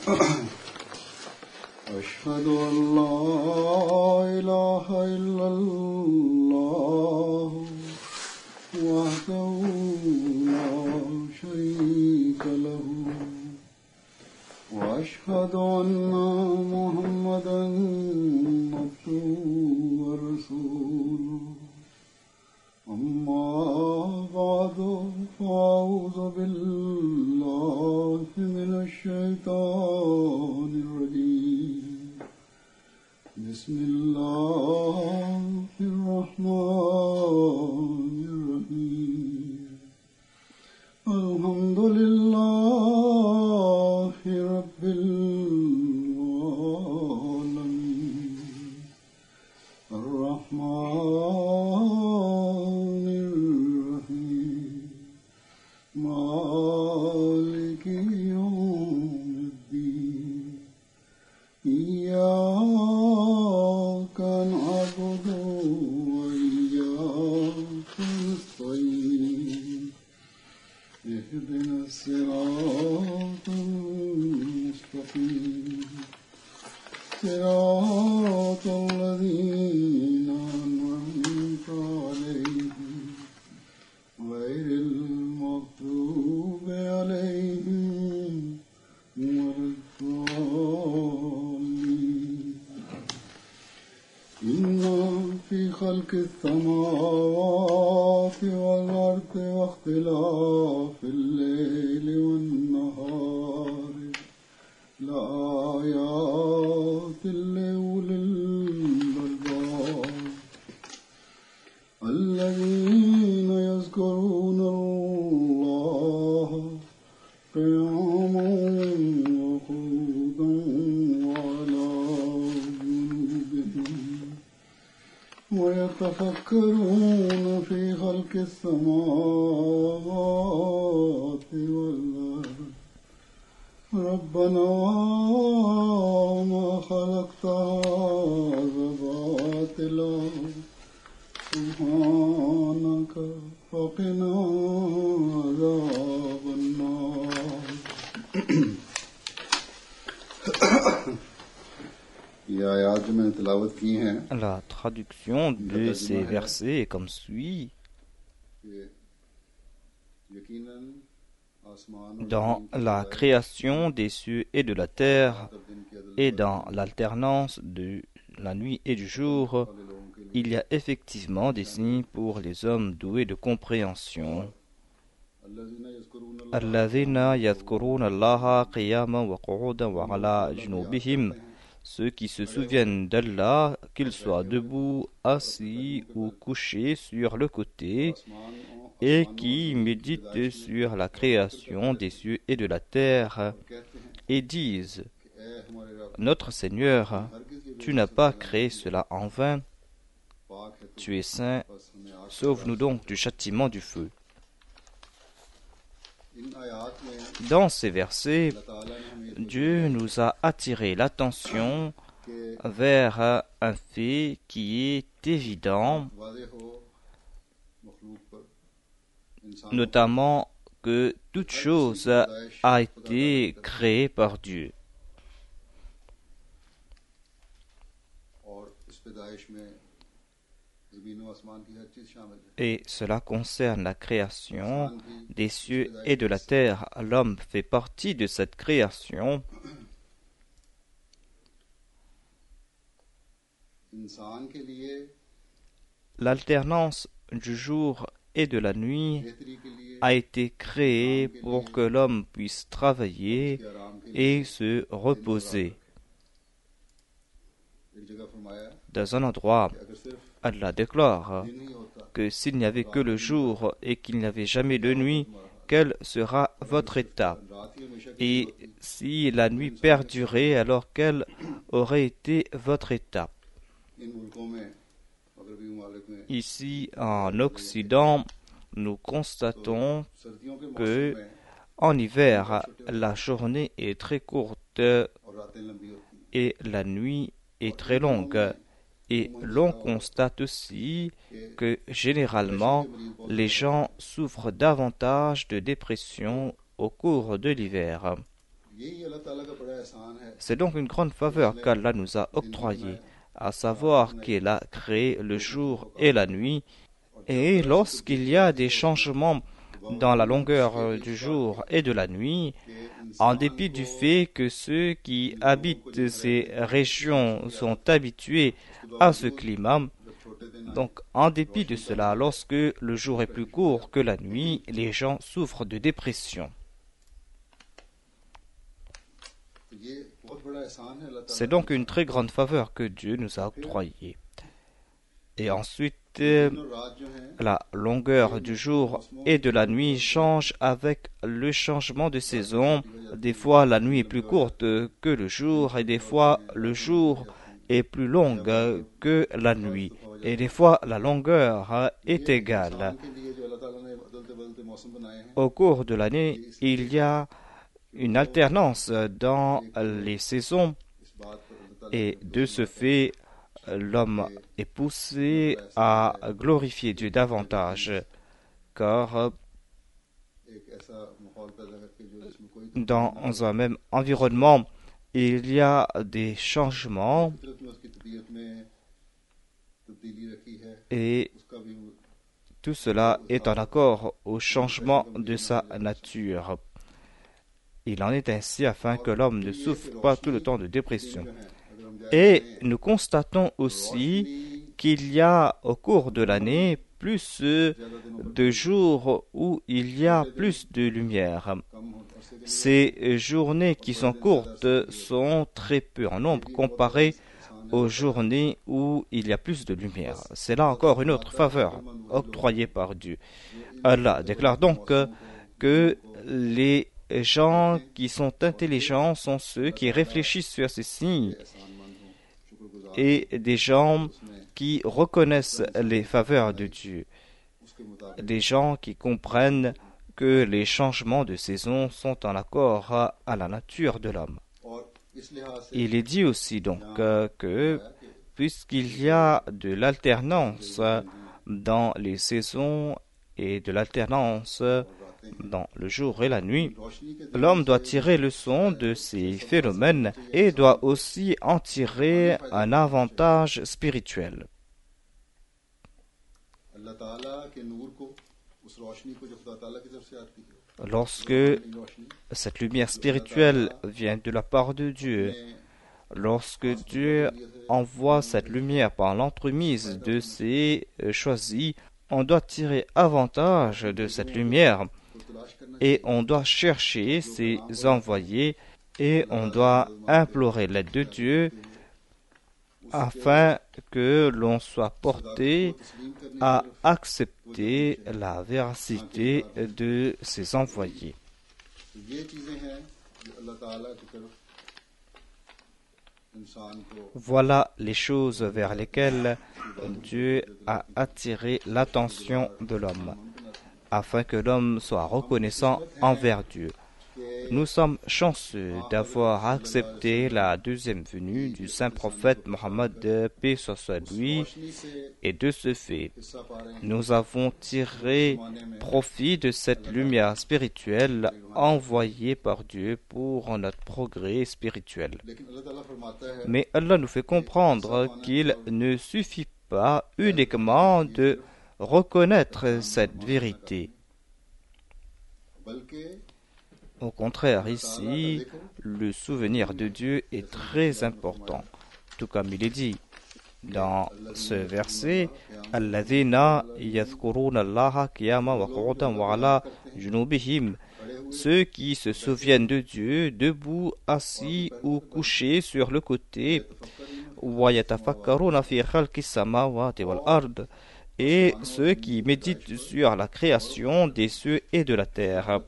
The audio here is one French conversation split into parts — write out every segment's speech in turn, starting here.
أشهد أن لا إله إلا الله وحده لا شريك له وأشهد أن محمدا عبده ورسوله أما بعد فأعوذ بالله من الشيطان الرجيم بسم الله الرحمن الرحيم الحمد لله رب العالمين الرحمن الرحيم مالك يوم الدين إياك نعبد وإياك نستعين اهدنا الصراط المستقيم صراط الذين أنعمت عليهم غير المغضوب عليهم ولا الضالين إن في خلق السماوات والأرض واختلاف الليل والنهار لآيات لأولي الألباب الذين يذكرون الله قياما وقعودا وعلى جنوبهم ويتفكرون في خلق السماوات والأرض ربنا ما خلقت هذا باطلا سبحانك فقنا عذاب النار. La traduction de ces versets est comme suit. Dans la création des cieux et de la terre et dans l'alternance de la nuit et du jour, il y a effectivement des signes pour les hommes doués de compréhension. Alladhina yadhkuruna Allaha qiyaman wa qu'udan wa ala junubihim, ceux qui se souviennent d'Allah, qu'ils soient debout, assis ou couchés sur le côté, et qui méditent sur la création des cieux et de la terre, et disent: Notre Seigneur, tu n'as pas créé cela en vain, tu es saint, sauve-nous donc du châtiment du feu. Dans ces versets, Dieu nous a attiré l'attention vers un fait qui est évident, notamment que toute chose a été créée par Dieu. Et cela concerne la création des cieux et de la terre. L'homme fait partie de cette création. L'alternance du jour et de la nuit a été créée pour que l'homme puisse travailler et se reposer. Dans un endroit, Allah déclare que s'il n'y avait que le jour et qu'il n'y avait jamais de nuit, quel sera votre état? Et si la nuit perdurait, alors quel aurait été votre état? Ici, en Occident, nous constatons que en hiver, la journée est très courte et la nuit est très longue. Et l'on constate aussi que généralement, les gens souffrent davantage de dépression au cours de l'hiver. यही अल्लाह ताला का बड़ा एहसान है। C'est donc une grande faveur qu'Allah nous a octroyée, à savoir qu'il a créé le jour et la nuit. Et lorsqu'il y a des changements dans la longueur du jour et de la nuit, en dépit du fait que ceux qui habitent ces régions sont habitués à ce climat, donc en dépit de cela, lorsque le jour est plus court que la nuit, les gens souffrent de dépression. C'est donc une très grande faveur que Dieu nous a octroyée. Et ensuite, la longueur du jour et de la nuit change avec le changement de saison. Des fois, la nuit est plus courte que le jour et des fois, le jour est plus long que la nuit. Et des fois, la longueur est égale. Au cours de l'année, il y a une alternance dans les saisons et de ce fait, l'homme est poussé à glorifier Dieu davantage, car dans un même environnement, il y a des changements et tout cela est en accord au changement de sa nature. Il en est ainsi afin que l'homme ne souffre pas tout le temps de dépression. Et nous constatons aussi qu'il y a au cours de l'année plus de jours où il y a plus de lumière. Ces journées qui sont courtes sont très peu en nombre comparées aux journées où il y a plus de lumière. C'est là encore une autre faveur octroyée par Dieu. Allah déclare donc que les gens qui sont intelligents sont ceux qui réfléchissent sur ces signes et des gens qui reconnaissent les faveurs de Dieu, des gens qui comprennent que les changements de saison sont en accord à la nature de l'homme. Il est dit aussi donc que puisqu'il y a de l'alternance dans les saisons et de l'alternance dans le jour et la nuit, l'homme doit tirer leçon de ces phénomènes et doit aussi en tirer un avantage spirituel. Lorsque cette lumière spirituelle vient de la part de Dieu, lorsque Dieu envoie cette lumière par l'entremise de ses choisis, on doit tirer avantage de cette lumière et on doit chercher ses envoyés et on doit implorer l'aide de Dieu afin que l'on soit porté à accepter la véracité de ses envoyés. Voilà les choses vers lesquelles Dieu a attiré l'attention de l'homme, afin que l'homme soit reconnaissant envers Dieu. Nous sommes chanceux d'avoir accepté la deuxième venue du saint prophète Mohammed, paix soit lui, et de ce fait, nous avons tiré profit de cette lumière spirituelle envoyée par Dieu pour notre progrès spirituel. Mais Allah nous fait comprendre qu'il ne suffit pas uniquement de reconnaître cette vérité. Au contraire, ici, le souvenir de Dieu est très important. Tout comme il est dit dans ce verset, Alladhina yadhkuruna Allaha qiyaman wa qu'udan wa ala junubihim, ceux qui se souviennent de Dieu debout, assis ou couchés sur le côté, wa yatafakkaruna fi khalqis samawati wal ard, et ceux qui méditent sur la création des cieux et de la terre.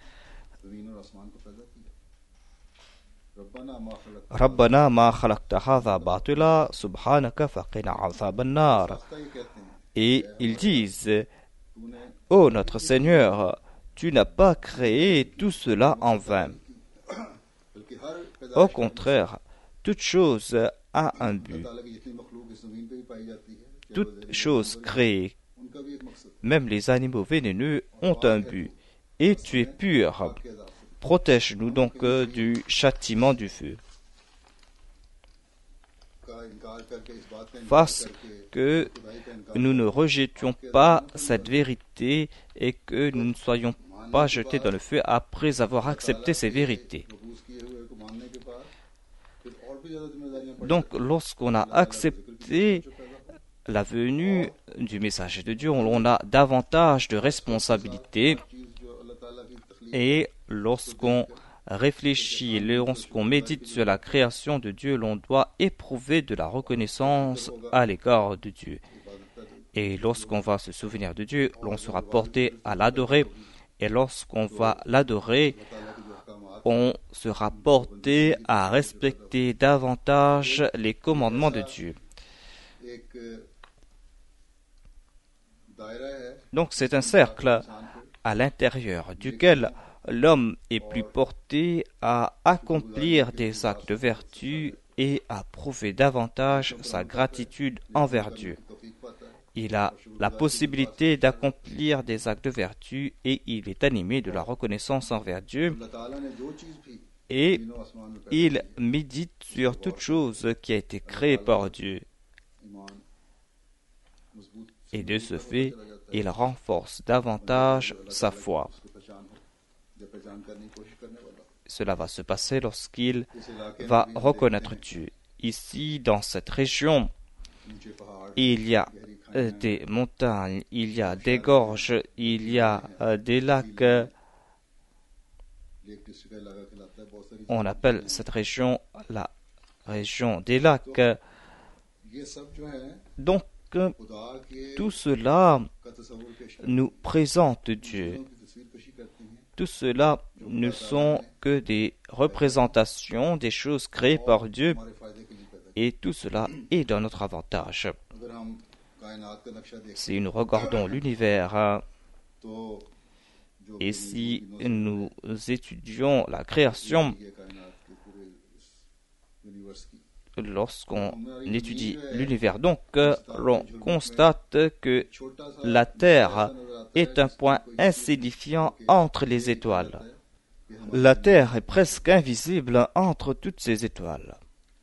Rabbana ma khalaqta hadha batila subhanaka faqina adhaban nar. Et ils disent, ô notre Seigneur, tu n'as pas créé tout cela en vain. Au contraire, toute chose a un but. Toute chose créée, même les animaux vénéneux, ont un but. Et tu es pur. protège-nous donc du châtiment du feu. Fasse que nous ne rejetions pas cette vérité et que nous ne soyons pas jetés dans le feu après avoir accepté ces vérités. Donc, lorsqu'on a accepté la venue du messager de Dieu, on a davantage de responsabilités. Et lorsqu'on réfléchit, lorsqu'on médite sur la création de Dieu, l'on doit éprouver de la reconnaissance à l'égard de Dieu. Et lorsqu'on va se souvenir de Dieu, l'on sera porté à l'adorer. Et lorsqu'on va l'adorer, on sera porté à respecter davantage les commandements de Dieu. Donc c'est un cercle à l'intérieur duquel l'homme est plus porté à accomplir des actes de vertu et à prouver davantage sa gratitude envers Dieu. Il a la possibilité d'accomplir des actes de vertu et il est animé de la reconnaissance envers Dieu et il médite sur toute chose qui a été créée par Dieu. Et de ce fait, il renforce davantage sa foi. Cela va se passer lorsqu'il va reconnaître Dieu. Ici, dans cette région, il y a des montagnes, il y a des gorges, il y a des lacs. On appelle cette région la région des lacs. Donc, tout cela nous présente Dieu. Tout cela ne sont que des représentations des choses créées par Dieu et tout cela est dans notre avantage. Si nous regardons l'univers et si nous étudions la création, lorsqu'on étudie l'univers, donc, l'on constate que la Terre est un point insignifiant entre les étoiles. La Terre est presque invisible entre toutes ces étoiles.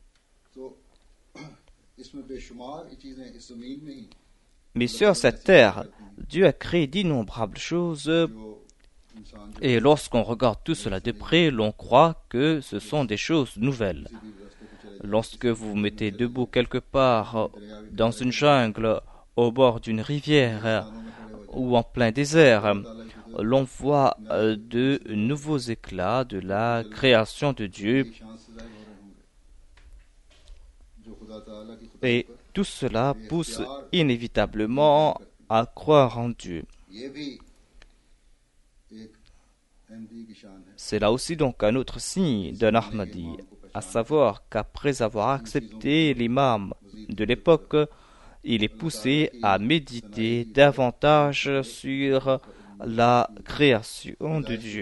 Mais sur cette Terre, Dieu a créé d'innombrables choses et lorsqu'on regarde tout cela de près, l'on croit que ce sont des choses nouvelles. Lorsque vous vous mettez debout quelque part dans une jungle, au bord d'une rivière ou en plein désert, l'on voit de nouveaux éclats de la création de Dieu. Et tout cela pousse inévitablement à croire en Dieu. C'est là aussi donc un autre signe d'un Ahmadi, à savoir qu'après avoir accepté l'imam de l'époque, il est poussé à méditer davantage sur la création de Dieu.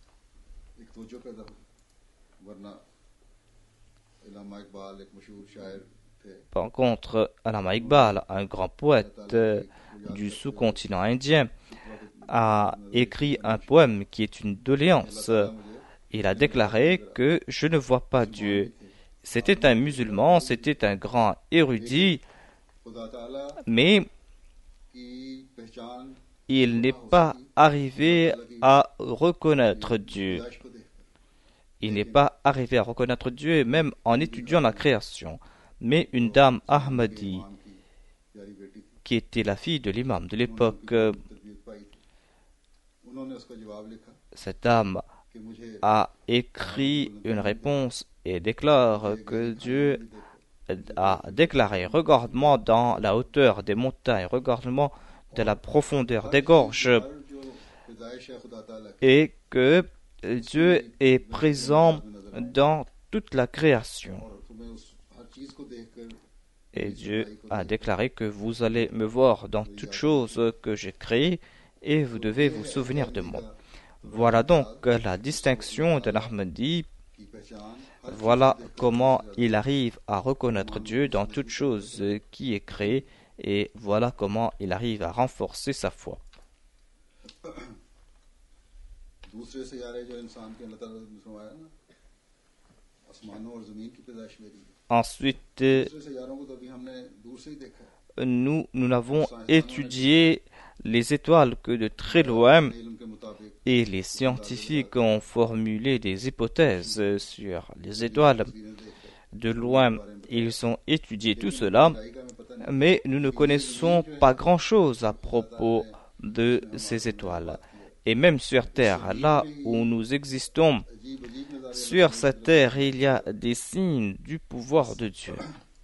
Par contre, Allama Iqbal, un grand poète du sous-continent indien, a écrit un poème qui est une doléance. Il a déclaré que je ne vois pas Dieu. C'était un musulman, c'était un grand érudit, mais il n'est pas arrivé à reconnaître Dieu. Il n'est pas arrivé à reconnaître Dieu même en étudiant la création. Mais une dame Ahmadi, qui était la fille de l'imam de l'époque, cette dame a écrit une réponse et déclare que Dieu a déclaré: regarde-moi dans la hauteur des montagnes, regarde-moi de la profondeur des gorges, et que Dieu est présent dans toute la création. Et Dieu a déclaré que vous allez me voir dans toutes choses que j'ai créées et vous devez vous souvenir de moi. Voilà donc la distinction de l'Ahmadi. Voilà comment il arrive à reconnaître Dieu dans toute chose qui est créée et voilà comment il arrive à renforcer sa foi. दूसरे सियारे जो इंसान के अल्लाह ताला ने फरमाया ना आसमानों और जमीन की पैदाइश मेरी है। Ensuite, दूसरे सियारों को तो अभी हमने दूर से ही देखा है। nous n'avons étudié les étoiles que de très loin इल्म के मुताबिक et les scientifiques ont formulé des hypothèses sur les étoiles. De loin, ils ont étudié tout cela, mais nous ne connaissons pas grand-chose à propos de ces étoiles. Et même sur Terre, là où nous existons, sur cette terre, il y a des signes du pouvoir de Dieu.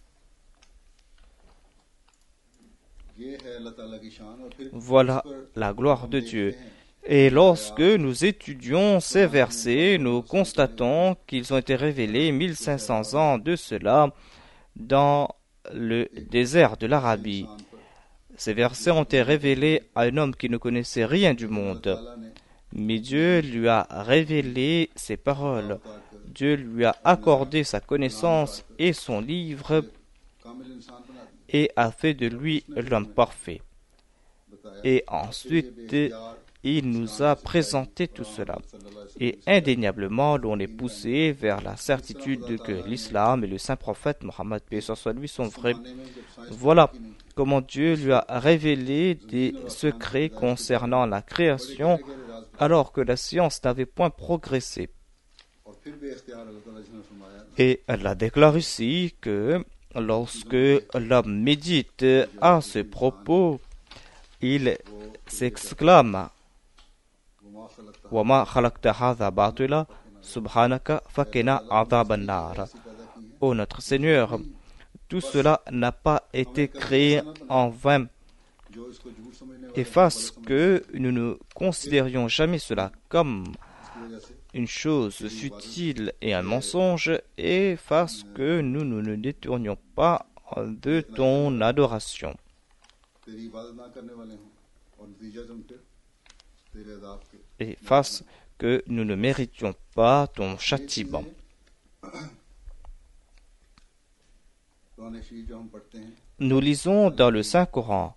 ये है अल्लाह ताला की शान और फिर Voilà la gloire de Dieu. Et lorsque nous étudions ces versets, nous constatons qu'ils ont été révélés 1500 ans de cela dans le désert de l'Arabie. Ces versets ont été révélés à un homme qui ne connaissait rien du monde. Mais Dieu lui a révélé ses paroles. Dieu lui a accordé sa connaissance et son livre कामिल इंसान बना दिया। et a fait de lui l'homme parfait. Et ensuite, il nous a présenté tout cela. Et indéniablement, l'on est poussé vers la certitude que l'islam et le saint prophète Mohammed paix soit lui sont vrais. Voilà comment Dieu lui a révélé des secrets concernant la création alors que la science n'avait point progressé. और फिर भी इख्तियार अल्लाह ताला जिसने फरमाया Et elle déclare ici que lorsque l'homme médite à ce propos, il s'exclame وَمَا خَلَقْتَ هَذَا بَاطِلًا سُبْحَانَكَ فَقِنَا عَذَابَ النَّارِ. Ô notre Seigneur, tout cela n'a pas été créé en vain. जो इसको झूठ समझने वाले Efface que nous ne considérions jamais cela comme की वजह से une chose futile et un mensonge, et fasse que nous ne nous détournions pas de ton adoration, तेरी इबादत ना करने वाले हों और नतीजा तुम फिर तेरे अज़ाब के। et fasse que nous ne méritions pas ton châtiment. Quran शरीफ जो हम पढ़ते हैं Nous lisons dans le Saint-Coran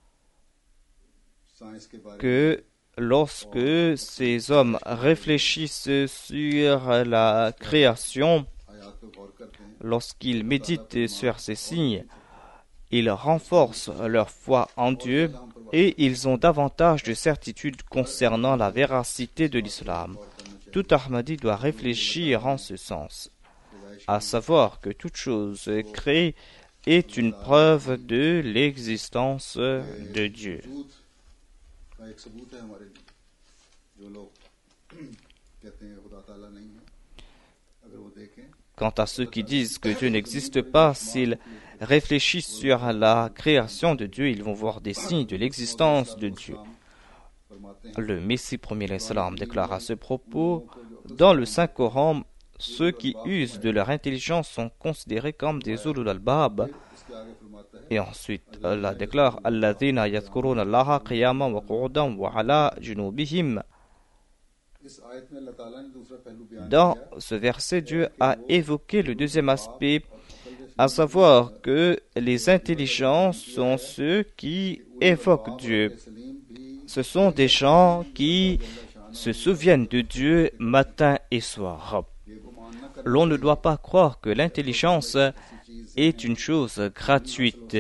science के बारे में que lorsque ces hommes réfléchissent sur la création, आयात पे गौर करते हैं lorsqu'ils méditent sur ces signes, ils renforcent leur foi en Dieu et ils ont davantage de certitude concernant la véracité de l'islam. Tout Ahmadi doit réfléchir en ce sens, à savoir que toute chose créée est une preuve de l'existence de Dieu. वजूद का एक सबूत है हमारे लिए। जो लोग कहते हैं खुदा ताला नहीं है, अगर वो देखें Quant à ceux qui disent que Dieu n'existe pas, s'ils réfléchissent sur la création de Dieu, ils vont voir des signes de l'existence de Dieu. फरमाते हैं Le Messie premier l'Islam déclare à ce propos, dans le Saint-Coran, ceux qui usent de leur intelligence sont considérés comme des ulul albab. इसके आगे फरमाता है Et ensuite, Allah déclare, Alladhina yadhkuruna Allaha qiyaman wa qu'udan wa ala junubihim. इस आयत में अल्लाह ताला ने दूसरा पहलू बयान Dans किया ce verset, Dieu a évoqué le deuxième aspect, à savoir que les intelligences sont ceux qui évoquent Dieu. Salim भी Ce sont des gens qui se souviennent de Dieu matin et soir. ये गुमान न कर L'on ne doit pas croire que l'intelligence est une chose gratuite.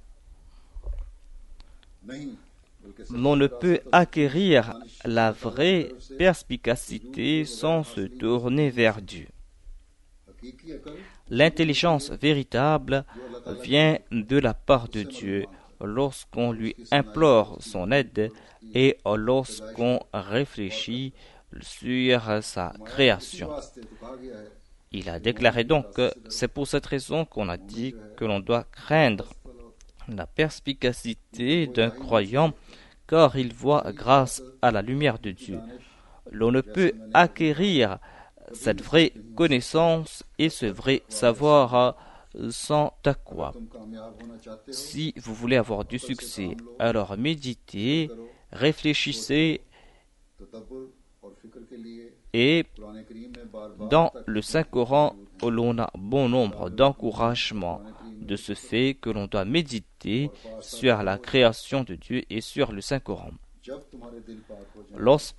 नहीं बल्कि L'on ne peut acquérir la vraie perspicacité sans se tourner vers Dieu. हकीकी अकल L'intelligence véritable vient de la part de Dieu lorsqu'on lui implore son aide et lorsqu'on réfléchit sur sa création. वास्ते तो कहा गया है Il a déclaré donc que c'est pour cette raison qu'on a dit que l'on doit craindre la perspicacité d'un croyant car il voit grâce à la lumière de Dieu. L'on ne peut acquérir cette vraie connaissance et ce vrai savoir sans taqwa. तुम कामयाब होना चाहते हो Si vous voulez avoir du succès, alors méditez, réfléchissez तदब्बुर और फिक्र के लिए et कुरान करीम में बार-बार dans le Saint-Coran, l'on a bon nombre d'encouragements de ce fait que l'on doit méditer sur la création de Dieu et sur le Saint-Coran. जब तुम्हारे दिल पाक हो जाए Lorsque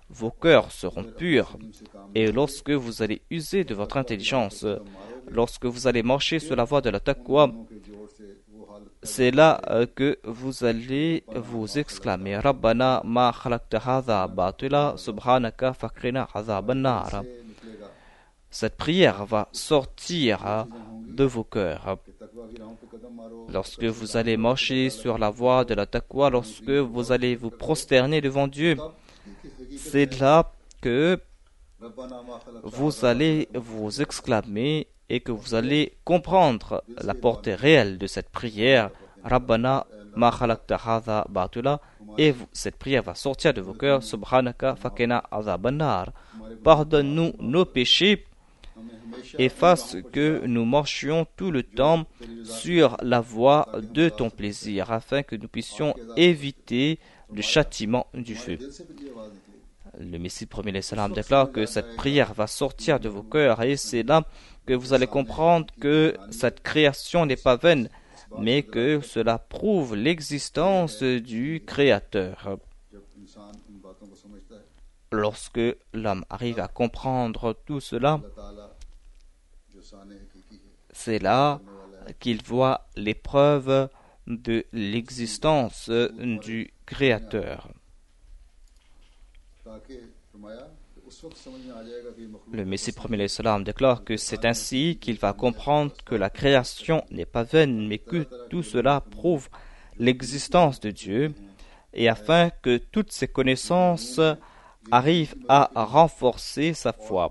vos cœurs seront purs. Et lorsque vous allez user de votre intelligence, lorsque vous allez marcher sur la voie de la taqwa, c'est là que vous allez vous exclamer Rabbana ma khalaqta hadha batila subhanaka faqina azaban nar. Cette prière va sortir de vos cœurs. Lorsque vous allez marcher sur la voie de la taqwa, lorsque vous allez vous prosterner devant Dieu, c'est là que vous allez vous exclamer et que vous allez comprendre la portée réelle de cette prière. Rabbana ma khalaqta hadha batila, et cette prière va sortir de vos cœurs. Subhanaka faqina azaban nar. Pardonne-nous nos péchés et fasse que nous marchions tout le temps sur la voie de ton plaisir, afin que nous puissions éviter le châtiment du feu. Le Messie premier salam déclare que cette prière va sortir de vos cœurs, et c'est là que vous allez comprendre que cette création n'est pas vaine, mais que cela prouve l'existence du Créateur. Lorsque l'homme arrive à comprendre tout cela, c'est là qu'il voit les preuves de l'existence du Créateur. Le Messie premier salam déclare que c'est ainsi qu'il va comprendre que la création n'est pas vaine, mais que tout cela prouve l'existence de Dieu, et afin que toutes ces connaissances arrivent à renforcer sa foi.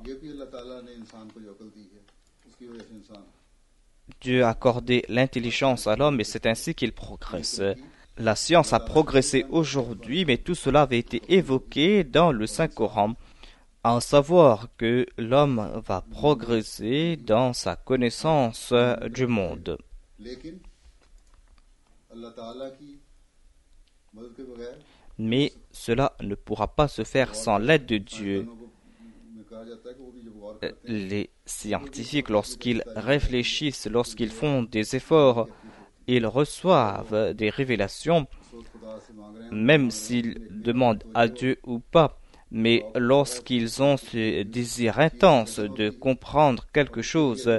Dieu a accordé l'intelligence à l'homme et c'est ainsi qu'il progresse. La science a progressé aujourd'hui, mais tout cela avait été évoqué dans le Saint-Coran. En savoir que l'homme va progresser dans sa connaissance du monde. Mais cela ne pourra pas se faire sans l'aide de Dieu. Les scientifiques, lorsqu'ils réfléchissent, lorsqu'ils font des efforts, ils reçoivent des révélations, même s'ils demandent à Dieu ou pas. Mais lorsqu'ils ont ce désir intense de comprendre quelque chose,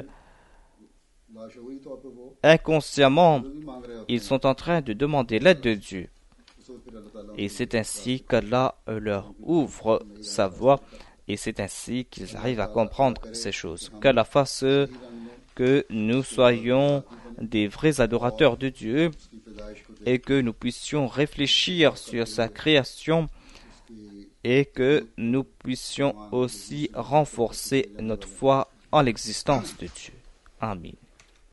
inconsciemment, ils sont en train de demander l'aide de Dieu. Et c'est ainsi qu'Allah leur ouvre sa voie, et c'est ainsi qu'ils arrivent à comprendre ces choses. Qu'Allah fasse que nous soyons des vrais adorateurs de Dieu, et que nous puissions réfléchir sur sa création, et que nous puissions aussi renforcer notre foi en l'existence de Dieu. Amen.